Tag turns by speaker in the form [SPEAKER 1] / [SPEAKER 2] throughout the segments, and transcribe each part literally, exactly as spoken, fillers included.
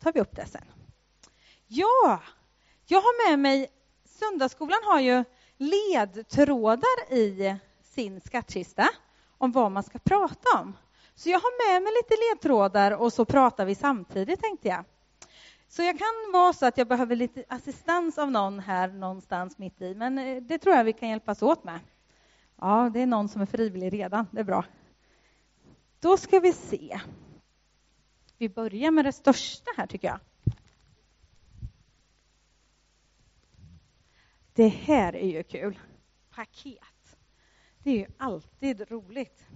[SPEAKER 1] tar vi upp det sen. Ja, jag har med mig, söndagsskolan har ju ledtrådar i sin skattkista om vad man ska prata om. Så jag har med mig lite ledtrådar och så pratar vi samtidigt, tänkte jag. Så jag kan vara så att jag behöver lite assistans av någon här någonstans mitt i, men det tror jag vi kan hjälpas åt med. Ja, det är någon som är frivillig redan, det är bra. Då ska vi se. Vi börjar med det största här, tycker jag. Det här är ju kul. Paket. Det är ju alltid roligt.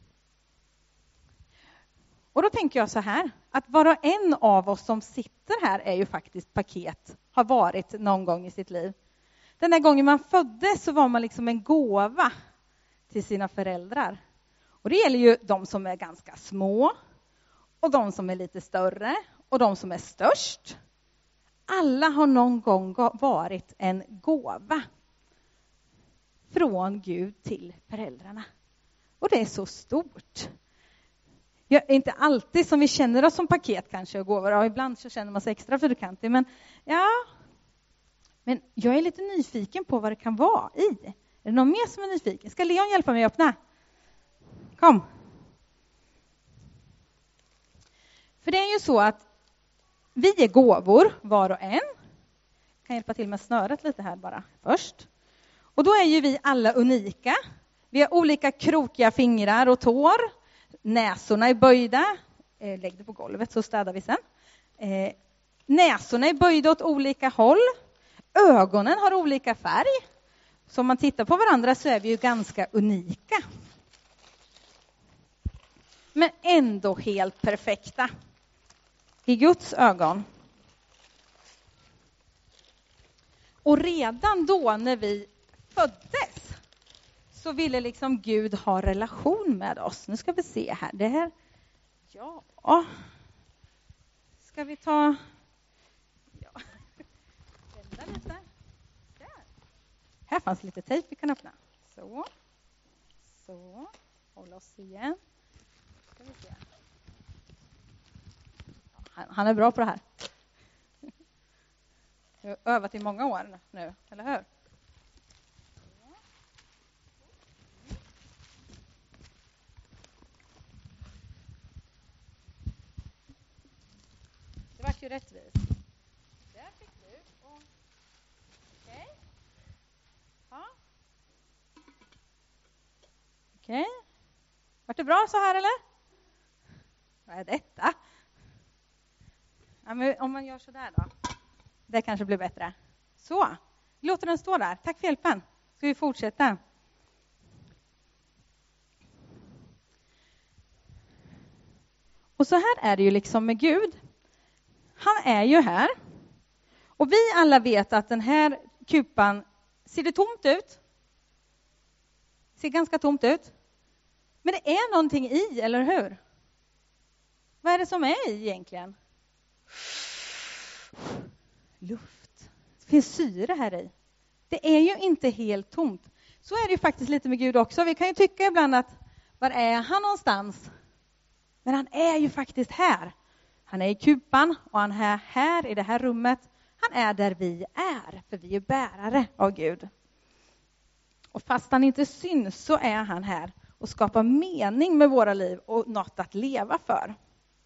[SPEAKER 1] Och då tänker jag så här, att var och en av oss som sitter här är ju faktiskt paket, har varit någon gång i sitt liv. Den där gången man föddes så var man liksom en gåva till sina föräldrar. Och det gäller ju de som är ganska små och de som är lite större och de som är störst. Alla har någon gång varit en gåva från Gud till föräldrarna. Och det är så stort. Ja, inte alltid som vi känner oss som paket kanske och gåvor. Ja, ibland så känner man sig extra fyrkantig. Men ja, men jag är lite nyfiken på vad det kan vara i. Är det någon mer som är nyfiken? Ska Leon hjälpa mig att öppna? Kom. För det är ju så att vi är gåvor var och en. Jag kan hjälpa till med snöret lite här bara först. Och då är ju vi alla unika. Vi har olika krokiga fingrar och tår. Näsorna är böjda. Eh, lägg det på golvet så städar vi sen. Eh, näsorna är böjda åt olika håll. Ögonen har olika färg. Så om man tittar på varandra så är vi ju ganska unika. Men ändå helt perfekta. I Guds ögon. Och redan då när vi föddes så ville liksom Gud ha relation med oss. Nu ska vi se här. Det här. Ja. Ska vi ta. Ja. Vända lite. Där. Här fanns lite tejp vi kan öppna. Så. Så. Håll oss igen. Ska vi se. Han, han är bra på det här. Jag har övat i många år nu, eller hur? Det var ju rättvist. Där fick du. Och... Okej. Okay. Ja. Okej. Okay. Var det bra så här eller? Vad är detta? Ja, men om man gör så där då. Det kanske blir bättre. Så. Låter den stå där. Tack för hjälpen. Ska vi fortsätta? Och så här är det ju liksom med Gud. Han är ju här. Och vi alla vet att den här kupan, ser det tomt ut? Ser ganska tomt ut. Men det är någonting i, eller hur? Vad är det som är i egentligen? Luft. Det finns syre här i. Det är ju inte helt tomt. Så är det ju faktiskt lite med Gud också. Vi kan ju tycka ibland att var är han någonstans? Men han är ju faktiskt här. Han är i kupan och han är här i det här rummet. Han är där vi är, för vi är bärare av Gud. Och fast han inte syns så är han här och skapar mening med våra liv och något att leva för.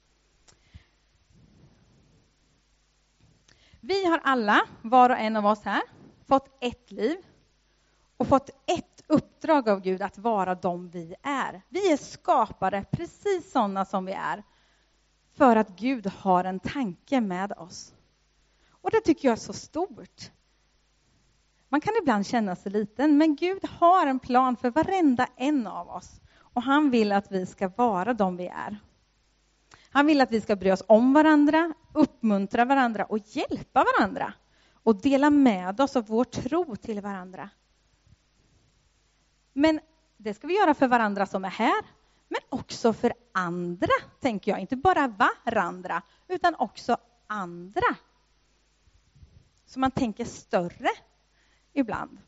[SPEAKER 1] Vi har alla, var och en av oss här, fått ett liv och fått ett uppdrag av Gud att vara de vi är. Vi är skapade precis sådana som vi är för att Gud har en tanke med oss. Och det tycker jag är så stort. Man kan ibland känna sig liten, men Gud har en plan för varenda en av oss. Och han vill att vi ska vara de vi är. Han vill att vi ska bry oss om varandra, uppmuntra varandra och hjälpa varandra. Och dela med oss av vår tro till varandra. Men det ska vi göra för varandra som är här. Men också för andra, tänker jag. Inte bara varandra, utan också andra. Så man tänker större ibland.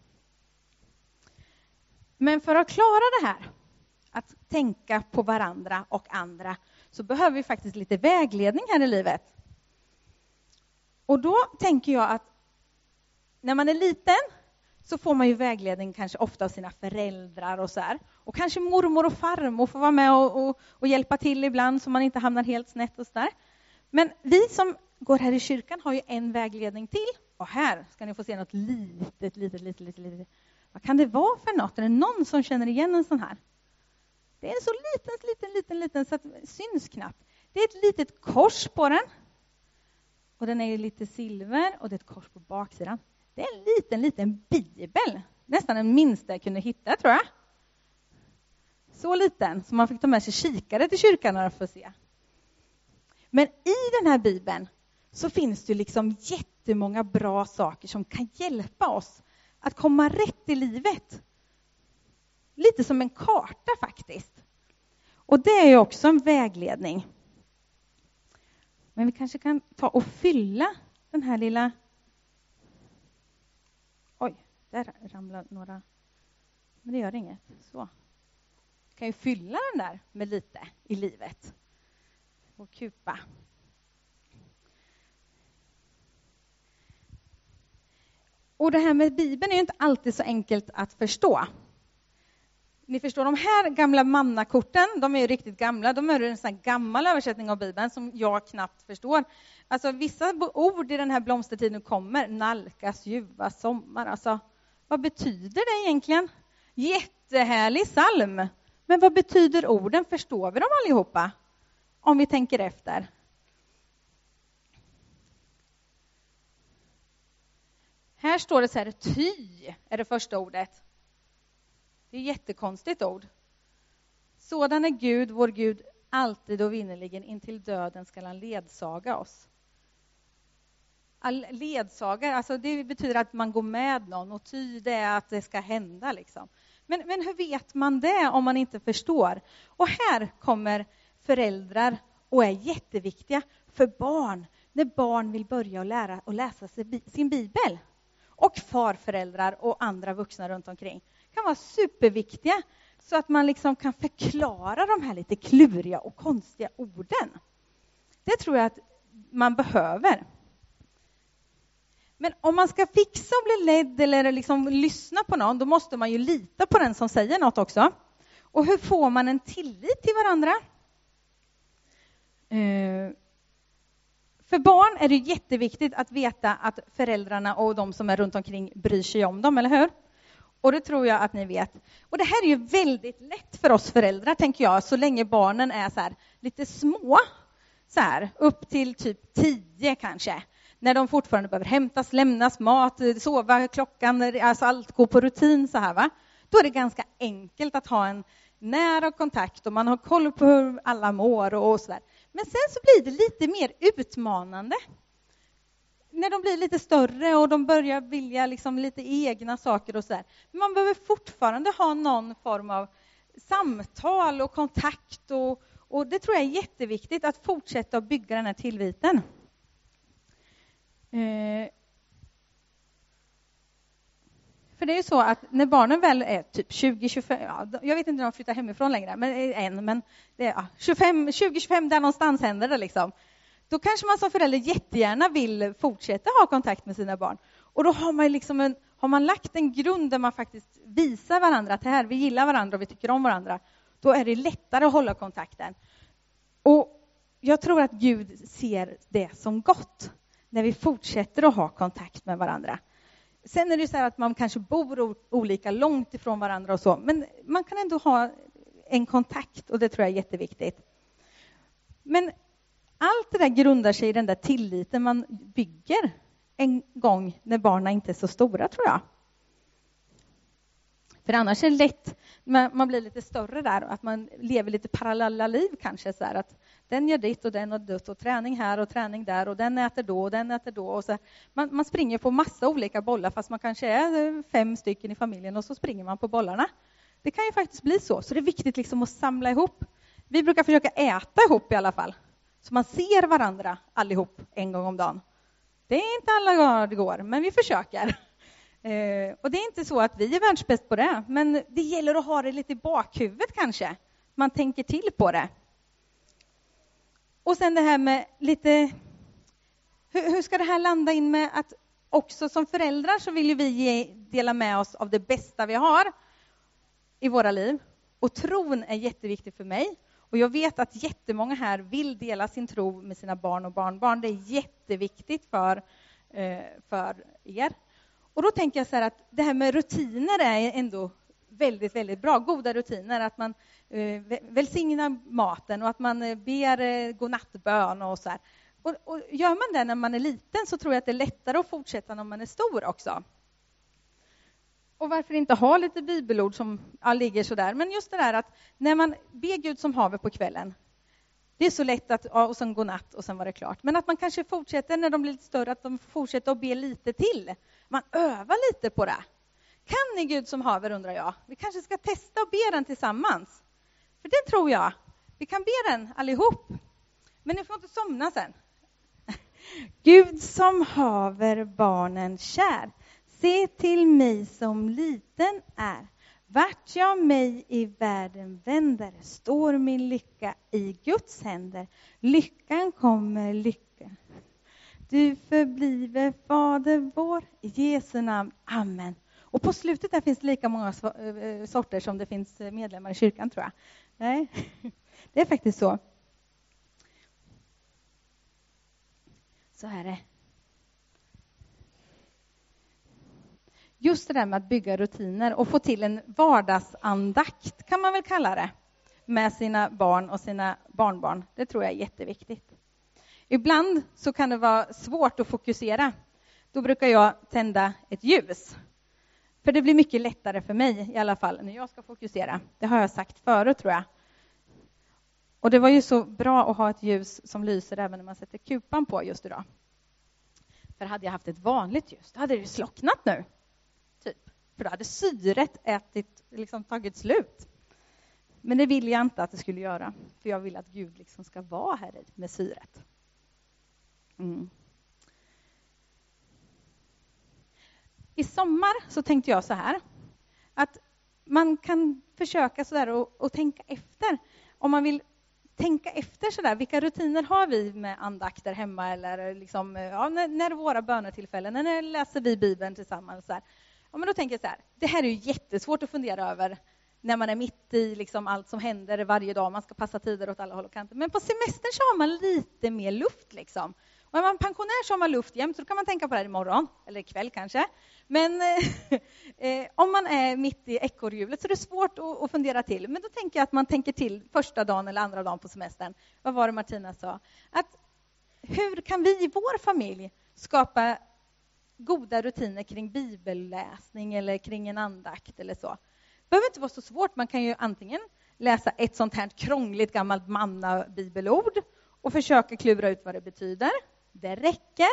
[SPEAKER 1] Men för att klara det här, att tänka på varandra och andra, så behöver vi faktiskt lite vägledning här i livet. Och då tänker jag att när man är liten så får man ju vägledning kanske ofta av sina föräldrar och så här. Och kanske mormor och farmor får vara med och, och, och hjälpa till ibland så man inte hamnar helt snett och så där. Men vi som går här i kyrkan har ju en vägledning till. Och här ska ni få se något litet, litet, litet, litet, litet. Vad kan det vara för något? Är det någon som känner igen en sån här? Det är en så liten, liten, liten, liten så att det syns knappt. Det är ett litet kors på den. Och den är ju lite silver och det är ett kors på baksidan. Det är en liten, liten bibel. Nästan den minsta jag kunde hitta, tror jag. Så liten, så man fick ta med sig kikare till kyrkan för att se. Men i den här bibeln så finns det liksom jättemånga bra saker som kan hjälpa oss att komma rätt i livet. Lite som en karta faktiskt. Och det är ju också en vägledning. Men vi kanske kan ta och fylla den här lilla... Oj, där ramlar några... Men det gör inget. Så. Vi kan ju fylla den där med lite i livet. Och kupa. Och det här med Bibeln är ju inte alltid så enkelt att förstå. Ni förstår, de här gamla mannakorten, de är ju riktigt gamla. De är en sån här gammal översättning av Bibeln som jag knappt förstår. Alltså vissa ord i den här blomstertiden kommer. Nalkas, ljuva, sommar. Alltså, vad betyder det egentligen? Jättehärlig psalm. Men vad betyder orden? Förstår vi dem allihopa? Om vi tänker efter. Här står det så här, ty är det första ordet. Det är ett jättekonstigt ord. Sådan är Gud, vår Gud, alltid och vinnerligen intill döden ska han ledsaga oss. All ledsaga, alltså det betyder att man går med någon och ty det är att det ska hända liksom. Men, men hur vet man det om man inte förstår? Och här kommer föräldrar och är jätteviktiga för barn. När barn vill börja och lära och läsa sin bibel. Och farföräldrar och andra vuxna runt omkring kan vara superviktiga så att man liksom kan förklara de här lite kluriga och konstiga orden. Det tror jag att man behöver. Men om man ska fixa och bli ledd eller liksom lyssna på någon, då måste man ju lita på den som säger något också. Och hur får man en tillit till varandra? Eh, för barn är det jätteviktigt att veta att föräldrarna och de som är runt omkring bryr sig om dem, eller hur? Och det tror jag att ni vet. Och det här är ju väldigt lätt för oss föräldrar, tänker jag, så länge barnen är så här lite små. Så här, upp till typ tio kanske. När de fortfarande behöver hämtas, lämnas, mat, sova, klockan, alltså allt går på rutin så här, va? Då är det ganska enkelt att ha en nära kontakt och man har koll på hur alla mår och så där. Men sen så blir det lite mer utmanande. När de blir lite större och de börjar vilja liksom lite egna saker och så där. Men man behöver fortfarande ha någon form av samtal och kontakt och, och det tror jag är jätteviktigt att fortsätta att bygga den här tilliten. Eh, för det är ju så att när barnen väl är typ tjugo tjugofem, ja, jag vet inte när de flyttar hemifrån längre, men en, men det är ja, tjugofem, tjugo tjugofem där någonstans händer det liksom. Då kanske man som förälder jättegärna vill fortsätta ha kontakt med sina barn. Och då har man liksom en, har man lagt en grund där man faktiskt visar varandra att här, vi gillar varandra och vi tycker om varandra. Då är det lättare att hålla kontakten. Och jag tror att Gud ser det som gott när vi fortsätter att ha kontakt med varandra. Sen är det ju så här att man kanske bor olika långt ifrån varandra och så. Men man kan ändå ha en kontakt och det tror jag är jätteviktigt. Men allt det där grundar sig i den där tilliten man bygger en gång när barnen inte är så stora, tror jag. För annars är det lätt, man blir lite större där, att man lever lite parallella liv kanske. Så här, att den gör ditt och den och dött och träning här och träning där och den äter då och den äter då. Och så, man, man springer på massa olika bollar fast man kanske är fem stycken i familjen och så springer man på bollarna. Det kan ju faktiskt bli så, så det är viktigt liksom att samla ihop. Vi brukar försöka äta ihop i alla fall. Så man ser varandra allihop en gång om dagen. Det är inte alla gånger det går, men vi försöker. Eh, och det är inte så att vi är världsbäst på det. Men det gäller att ha det lite i bakhuvudet kanske. Man tänker till på det. Och sen det här med lite Hur, hur ska det här landa in med att också som föräldrar så vill ju vi ge, dela med oss av det bästa vi har i våra liv. Och tron är jätteviktig för mig. Och jag vet att jättemånga här vill dela sin tro med sina barn och barnbarn. Det är jätteviktigt för, eh, för er. Och då tänker jag så här att det här med rutiner är ändå väldigt, väldigt bra. Goda rutiner. Att man eh, välsignar maten och att man ber eh, godnattbön och så här. Och, och gör man det när man är liten så tror jag att det är lättare att fortsätta när man är stor också. Och varför inte ha lite bibelord som ja, ligger så där. Men just det där att när man ber Gud som haver på kvällen. Det är så lätt att, ja, och sen godnatt och sen var det klart. Men att man kanske fortsätter när de blir lite större, att de fortsätter att be lite till. Man övar lite på det. Kan ni Gud som haver, undrar jag? Vi kanske ska testa och be den tillsammans. För det tror jag. Vi kan be den allihop. Men ni får inte somna sen. Gud som haver barnen kär. Se till mig som liten är. Vart jag mig i världen vänder står min lycka i Guds händer. Lyckan kommer lycka. Du förbliver Fader vår i Jesu namn. Amen. Och på slutet där finns det lika många sorter som det finns medlemmar i kyrkan, tror jag. Nej, det är faktiskt så. Så är det. Just det där med att bygga rutiner och få till en vardagsandakt kan man väl kalla det. Med sina barn och sina barnbarn. Det tror jag är jätteviktigt. Ibland så kan det vara svårt att fokusera. Då brukar jag tända ett ljus. För det blir mycket lättare för mig i alla fall när jag ska fokusera. Det har jag sagt förut, tror jag. Och det var ju så bra att ha ett ljus som lyser även när man sätter kupan på just idag. För hade jag haft ett vanligt ljus, då hade det slocknat nu. Typ. För då hade syret ätit, liksom tagit slut. Men det vill jag inte att det skulle göra. För jag vill att Gud liksom ska vara här med syret. Mm. I sommar så tänkte jag så här. Att man kan försöka så där och, och tänka efter. Om man vill tänka efter så där. Vilka rutiner har vi med andakter hemma? Eller liksom, ja, när, när är våra bönetillfällen? När läser vi Bibeln tillsammans? Så här. Ja, men då tänker jag så här. Det här är ju jättesvårt att fundera över. När man är mitt i liksom allt som händer varje dag. Man ska passa tider åt alla håll och kanter. Men på semestern så har man lite mer luft liksom. Och är man pensionär så har man luft jämt. Så då kan man tänka på det här imorgon. Eller ikväll kanske. Men eh, om man är mitt i ekorrhjulet så är det svårt att, att fundera till. Men då tänker jag att man tänker till första dagen eller andra dagen på semestern. Vad var det Martina sa? Att hur kan vi i vår familj skapa goda rutiner kring bibelläsning eller kring en andakt eller så? Det behöver inte vara så svårt. Man kan ju antingen läsa ett sånt här krångligt gammalt manna-bibelord och försöka klura ut vad det betyder. Det räcker.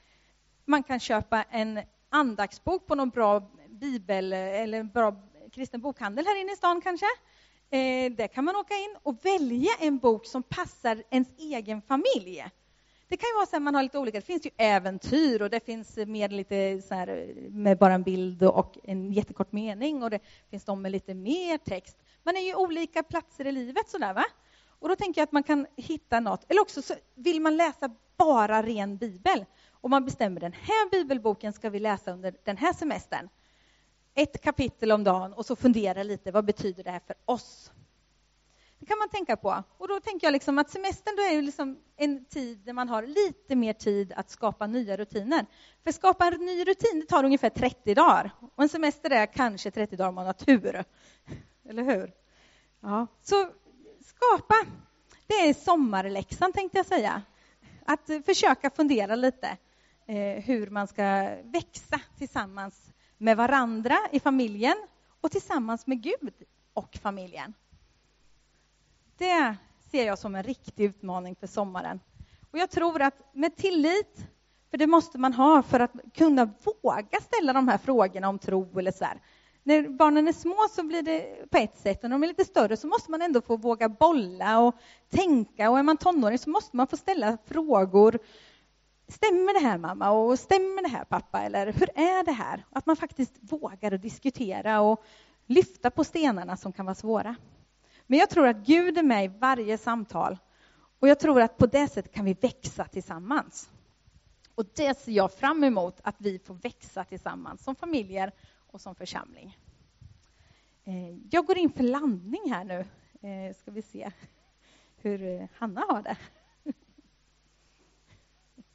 [SPEAKER 1] Man kan köpa en andaktsbok på någon bra bibel eller bra kristen bokhandel här inne i stan kanske. Eh, där kan man åka in och välja en bok som passar ens egen familj. Det kan ju vara så att man har lite olika. Det finns ju äventyr och det finns mer lite så här med bara en bild och en jättekort mening. Och det finns de med lite mer text. Man är ju olika platser i livet sådär, va? Och då tänker jag att man kan hitta något. Eller också så vill man läsa bara ren bibel. Och man bestämmer den här bibelboken ska vi läsa under den här semestern. Ett kapitel om dagen och så fundera lite. Vad betyder det här för oss? Det kan man tänka på. Och då tänker jag liksom att semestern då är ju liksom en tid där man har lite mer tid att skapa nya rutiner. För skapa en ny rutin det tar ungefär trettio dagar. Och en semester är kanske trettio dagar om man har tur. Eller hur? Ja. Så skapa, det är sommarläxan tänkte jag säga. Att försöka fundera lite eh, hur man ska växa tillsammans med varandra i familjen. Och tillsammans med Gud och familjen. Det ser jag som en riktig utmaning för sommaren. Och jag tror att med tillit, för det måste man ha för att kunna våga ställa de här frågorna om tro eller så här. När barnen är små så blir det på ett sätt. Och när de är lite större så måste man ändå få våga bolla och tänka. Och är man tonåring så måste man få ställa frågor. Stämmer det här mamma? Och stämmer det här pappa? Eller hur är det här? Att man faktiskt vågar att diskutera och lyfta på stenarna som kan vara svåra. Men jag tror att Gud är med i varje samtal. Och jag tror att på det sättet kan vi växa tillsammans. Och det ser jag fram emot, att vi får växa tillsammans som familjer och som församling. Jag går in för landning här nu. Ska vi se hur Hanna har det.